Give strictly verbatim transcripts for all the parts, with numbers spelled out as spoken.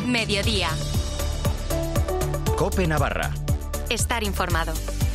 Mediodía. COPE Navarra. Estar informado.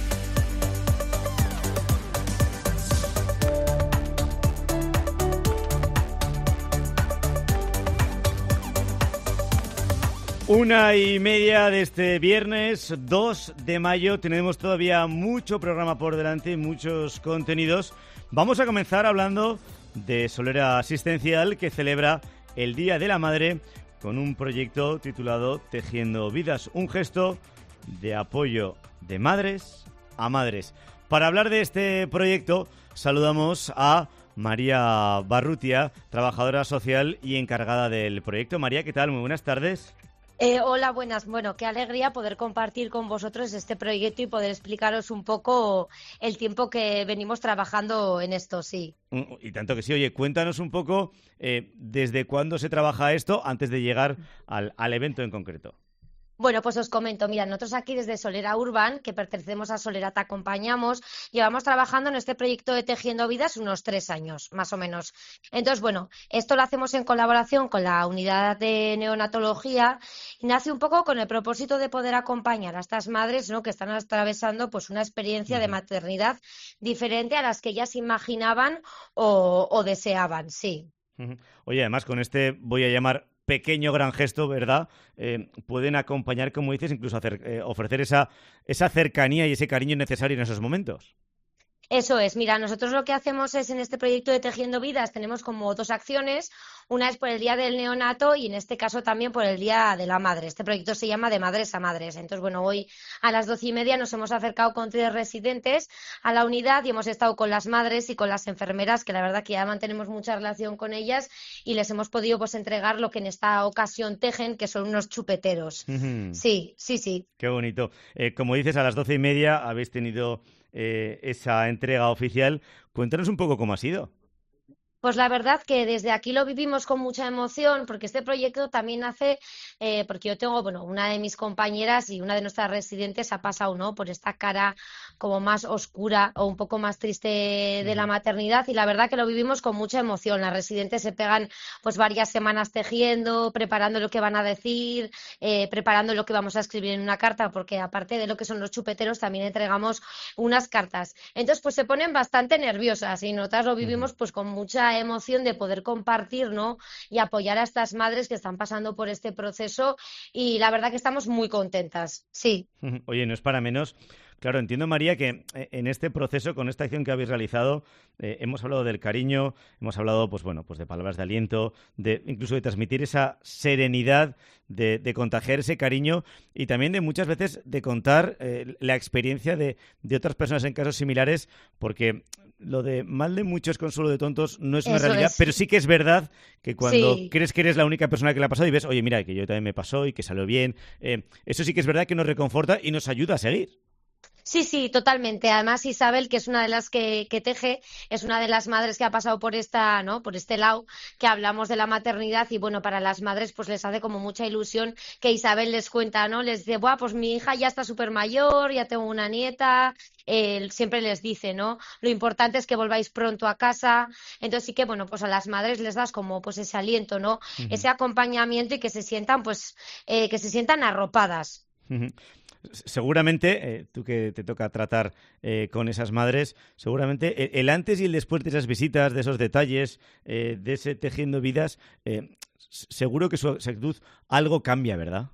Una y media de este viernes dos de mayo. Tenemos todavía mucho programa por delante y muchos contenidos. Vamos a comenzar hablando de Solera Asistencial, que celebra el Día de la Madre con un proyecto titulado Tejiendo Vidas, un gesto de apoyo de madres a madres. Para hablar de este proyecto saludamos a María Barrutia, trabajadora social y encargada del proyecto. María, ¿qué tal? Muy buenas tardes. Eh, hola, buenas. Bueno, qué alegría poder compartir con vosotros este proyecto y poder explicaros un poco el tiempo que venimos trabajando en esto, sí. Y tanto que sí. Oye, cuéntanos un poco eh, desde cuándo se trabaja esto antes de llegar al, al evento en concreto. Bueno, pues os comento, mira, nosotros aquí desde Solera Urban, que pertenecemos a Solera Te Acompañamos, llevamos trabajando en este proyecto de Tejiendo Vidas unos tres años, más o menos. Entonces, bueno, esto lo hacemos en colaboración con la unidad de neonatología y nace un poco con el propósito de poder acompañar a estas madres, ¿no?, que están atravesando pues una experiencia de maternidad diferente a las que ellas imaginaban o, o deseaban, sí. Oye, además con este voy a llamar pequeño gran gesto, ¿verdad? Eh, pueden acompañar, como dices, incluso hacer, eh, ofrecer esa, esa cercanía y ese cariño necesario en esos momentos. Eso es, mira, nosotros lo que hacemos es en este proyecto de Tejiendo Vidas tenemos como dos acciones, una es por el Día del Neonato y en este caso también por el Día de la Madre. Este proyecto se llama De Madres a Madres. Entonces, bueno, hoy a las doce y media nos hemos acercado con tres residentes a la unidad y hemos estado con las madres y con las enfermeras, que la verdad que ya mantenemos mucha relación con ellas y les hemos podido pues entregar lo que en esta ocasión tejen, que son unos chupeteros. Uh-huh. Sí, sí, sí. Qué bonito. Eh, como dices, a las doce y media habéis tenido Eh, esa entrega oficial. Cuéntanos un poco cómo ha sido. Pues la verdad que desde aquí lo vivimos con mucha emoción porque este proyecto también hace, eh, porque yo tengo, bueno, una de mis compañeras y una de nuestras residentes ha pasado, ¿no?, por esta cara como más oscura o un poco más triste de la maternidad y la verdad que lo vivimos con mucha emoción. Las residentes se pegan pues varias semanas tejiendo, preparando lo que van a decir, eh, preparando lo que vamos a escribir en una carta porque aparte de lo que son los chupeteros también entregamos unas cartas. Entonces pues se ponen bastante nerviosas y nosotras lo vivimos pues con mucha emoción de poder compartir, ¿no?, y apoyar a estas madres que están pasando por este proceso y la verdad que estamos muy contentas, sí. Oye, no es para menos. Claro, entiendo, María, que en este proceso, con esta acción que habéis realizado, eh, hemos hablado del cariño, hemos hablado, pues bueno, pues de palabras de aliento, de incluso de transmitir esa serenidad, de, de contagiar ese cariño y también de muchas veces de contar eh, la experiencia de, de otras personas en casos similares, porque lo de mal de muchos, consuelo de tontos no es una Eso realidad, es. pero sí que es verdad que cuando Sí. crees que eres la única persona que le ha pasado y ves, oye, mira, que yo también me pasó y que salió bien, eh, eso sí que es verdad que nos reconforta y nos ayuda a seguir. Sí, sí, totalmente. Además, Isabel, que es una de las que, que teje, es una de las madres que ha pasado por esta, ¿no?, por este lado, que hablamos de la maternidad y bueno, para las madres pues les hace como mucha ilusión que Isabel les cuenta, ¿no? Les dice, buah, pues mi hija ya está súper mayor, ya tengo una nieta, eh, siempre les dice, ¿no? Lo importante es que volváis pronto a casa. Entonces sí que, bueno, pues a las madres les das como pues ese aliento, ¿no? Uh-huh. Ese acompañamiento y que se sientan, pues, eh, que se sientan arropadas. Uh-huh. Seguramente, eh, tú que te toca tratar eh, con esas madres, seguramente el, el antes y el después de esas visitas, de esos detalles, eh, de ese Tejiendo Vidas, eh, seguro que su actitud algo cambia, ¿verdad?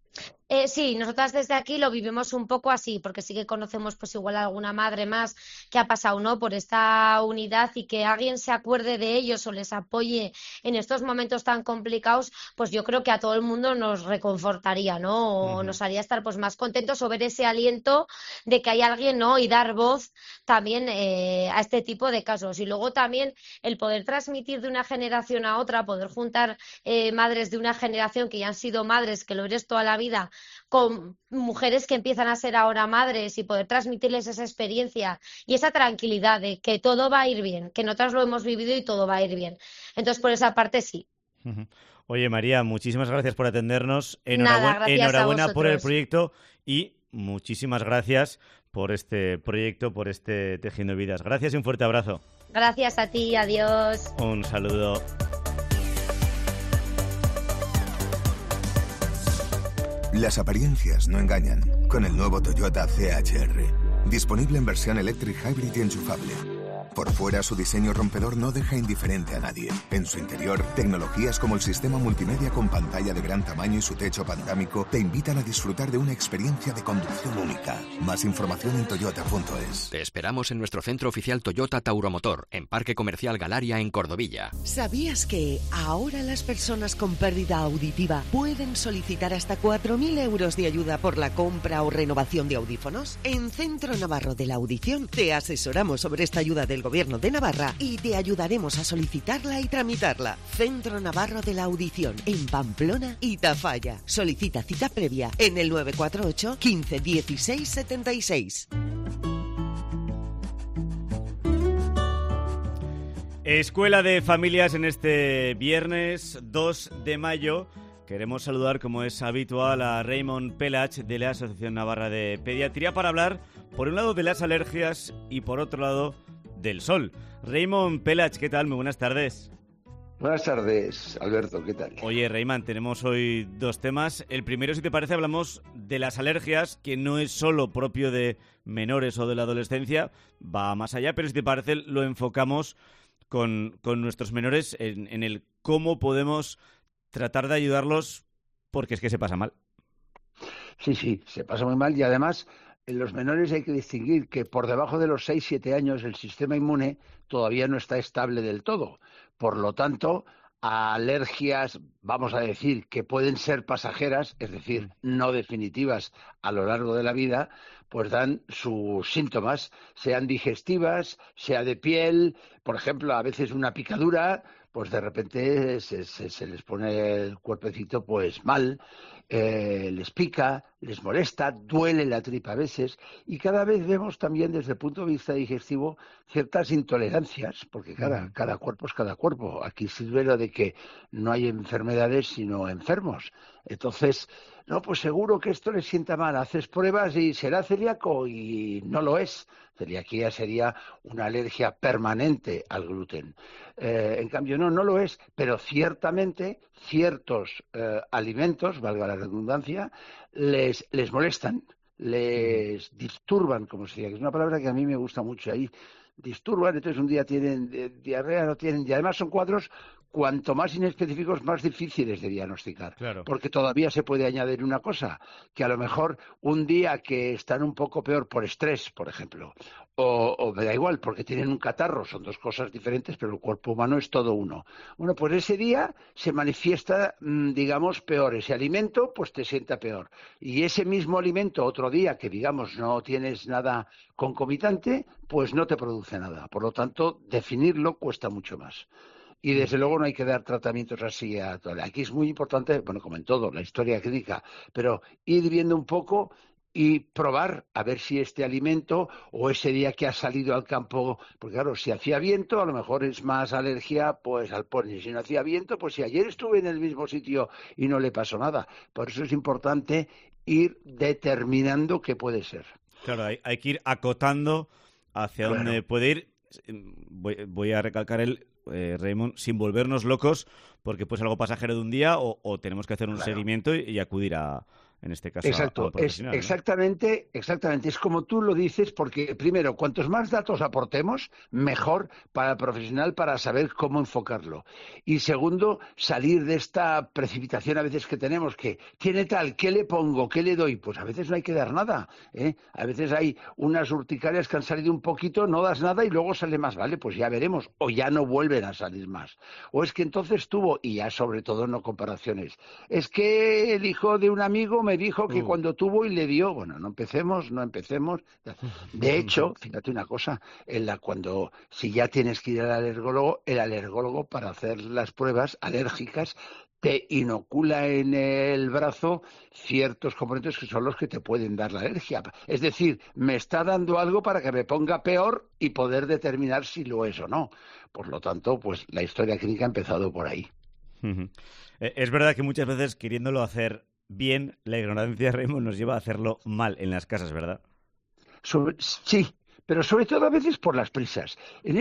Eh, sí, nosotras desde aquí lo vivimos un poco así, porque sí que conocemos pues igual a alguna madre más que ha pasado, ¿no?, por esta unidad y que alguien se acuerde de ellos o les apoye en estos momentos tan complicados, pues yo creo que a todo el mundo nos reconfortaría, ¿no? O uh-huh. nos haría estar pues más contentos o ver ese aliento de que hay alguien, ¿no?, y dar voz también eh, a este tipo de casos. Y luego también el poder transmitir de una generación a otra, poder juntar eh, madres de una generación que ya han sido madres, que lo eres toda la vida, con mujeres que empiezan a ser ahora madres y poder transmitirles esa experiencia y esa tranquilidad de que todo va a ir bien, que nosotras lo hemos vivido y todo va a ir bien. Entonces, por esa parte, sí. Oye, María, muchísimas gracias por atendernos. Enhorabuena, Nada, enhorabuena por el proyecto y muchísimas gracias por este proyecto, por este Tejiendo Vidas. Gracias y un fuerte abrazo. Gracias a ti, adiós. Un saludo. Las apariencias no engañan. Con el nuevo Toyota C H R. Disponible en versión Electric Hybrid y enchufable. Por fuera, su diseño rompedor no deja indiferente a nadie. En su interior, tecnologías como el sistema multimedia con pantalla de gran tamaño y su techo panorámico te invitan a disfrutar de una experiencia de conducción única. Más información en toyota punto es. Te esperamos en nuestro centro oficial Toyota Tauromotor, en Parque Comercial Galaria, en Cordovilla. ¿Sabías que ahora las personas con pérdida auditiva pueden solicitar hasta cuatro mil euros de ayuda por la compra o renovación de audífonos? En Centro Navarro de la Audición te asesoramos sobre esta ayuda del Gobierno de Navarra y te ayudaremos a solicitarla y tramitarla. Centro Navarro de la Audición, en Pamplona y Tafalla. Solicita cita previa en el nueve cuatro ocho, quince, dieciséis, setenta y seis. Escuela de Familias en este viernes dos de mayo. Queremos saludar, como es habitual, a Raymond Pelach de la Asociación Navarra de Pediatría para hablar, por un lado, de las alergias y, por otro lado, del sol. Raymond Pelach, ¿qué tal? Muy buenas tardes. Buenas tardes, Alberto, ¿qué tal? Oye, Raymond, tenemos hoy dos temas. El primero, si te parece, hablamos de las alergias, que no es solo propio de menores o de la adolescencia, va más allá, pero si te parece, lo enfocamos con, con nuestros menores en, en el cómo podemos tratar de ayudarlos, porque es que se pasa mal. Sí, sí, se pasa muy mal y además en los menores hay que distinguir que por debajo de los seis siete años el sistema inmune todavía no está estable del todo. Por lo tanto, alergias, vamos a decir, que pueden ser pasajeras, es decir, no definitivas a lo largo de la vida, pues dan sus síntomas, sean digestivas, sea de piel, por ejemplo, a veces una picadura, pues de repente se, se, se les pone el cuerpecito pues mal, eh, les pica, les molesta, duele la tripa a veces y cada vez vemos también desde el punto de vista digestivo ciertas intolerancias, porque cada, cada cuerpo es cada cuerpo. Aquí sirve lo de que no hay enfermedades sino enfermos. Entonces, no, pues seguro que esto le sienta mal. Haces pruebas y será celíaco y no lo es. Celiaquía sería una alergia permanente al gluten. Eh, en cambio, no, no lo es, pero ciertamente ciertos eh, alimentos, valga la redundancia, les, les molestan, les disturban, como se dice, que es una palabra que a mí me gusta mucho ahí. Disturban, entonces un día tienen eh, diarrea, no tienen, y además son cuadros cuanto más inespecíficos, más difíciles de diagnosticar. Claro. Porque todavía se puede añadir una cosa, que a lo mejor un día que están un poco peor por estrés, por ejemplo, o, o me da igual, porque tienen un catarro, son dos cosas diferentes, pero el cuerpo humano es todo uno. Bueno, pues ese día se manifiesta, digamos, peor. Ese alimento, pues te sienta peor. Y ese mismo alimento, otro día que, digamos, no tienes nada concomitante, pues no te produce nada. Por lo tanto, definirlo cuesta mucho más. Y desde luego no hay que dar tratamientos así a todo. Aquí es muy importante, bueno, como en todo, la historia clínica, pero ir viendo un poco y probar a ver si este alimento o ese día que ha salido al campo, porque claro, si hacía viento a lo mejor es más alergia pues al polen, si no hacía viento, pues si ayer estuve en el mismo sitio y no le pasó nada. Por eso es importante ir determinando qué puede ser. Claro, hay, hay que ir acotando hacia Claro. dónde puede ir. Voy, voy a recalcar el eh, Raymond, sin volvernos locos, porque pues algo pasajero de un día o, o tenemos que hacer un Claro. seguimiento y, y acudir a, en este caso, Exacto, a un es profesional, ¿no? exactamente, exactamente, es como tú lo dices, porque primero, cuantos más datos aportemos, mejor para el profesional para saber cómo enfocarlo. Y segundo, salir de esta precipitación a veces que tenemos, que tiene tal, ¿qué le pongo? ¿Qué le doy? Pues a veces no hay que dar nada, ¿eh? A veces hay unas urticarias que han salido un poquito, no das nada y luego sale más, ¿vale? Pues ya veremos, o ya no vuelven a salir más. O es que entonces tuvo, y ya sobre todo no comparaciones, es que el hijo de un amigo me dijo que Uh. cuando tuvo y le dio, bueno, no empecemos, no empecemos. De hecho, fíjate una cosa, en la cuando si ya tienes que ir al alergólogo, el alergólogo para hacer las pruebas alérgicas te inocula en el brazo ciertos componentes que son los que te pueden dar la alergia. Es decir, me está dando algo para que me ponga peor y poder determinar si lo es o no. Por lo tanto, pues la historia clínica ha empezado por ahí. Uh-huh. Eh, Es verdad que muchas veces, queriéndolo hacer bien, la ignorancia, Raymond, nos lleva a hacerlo mal en las casas, ¿verdad? Sobre, sí, pero sobre todo a veces por las prisas. En